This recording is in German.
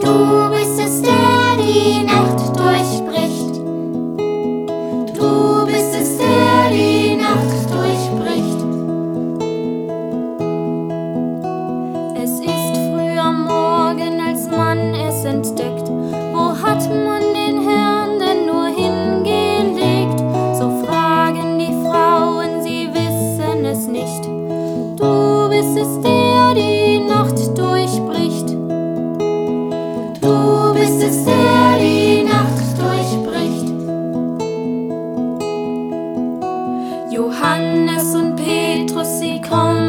Du bist es, der die Nacht durchbricht. Du bist es, der die Nacht durchbricht. Es ist früh am Morgen, als man es entdeckt. Wo hat man den Herrn denn nur hingelegt? So fragen die Frauen, sie wissen es nicht. Du bist es, der die Nacht durchbricht. Du bist es, der die Nacht durchbricht. Johannes und Petrus, sie kommen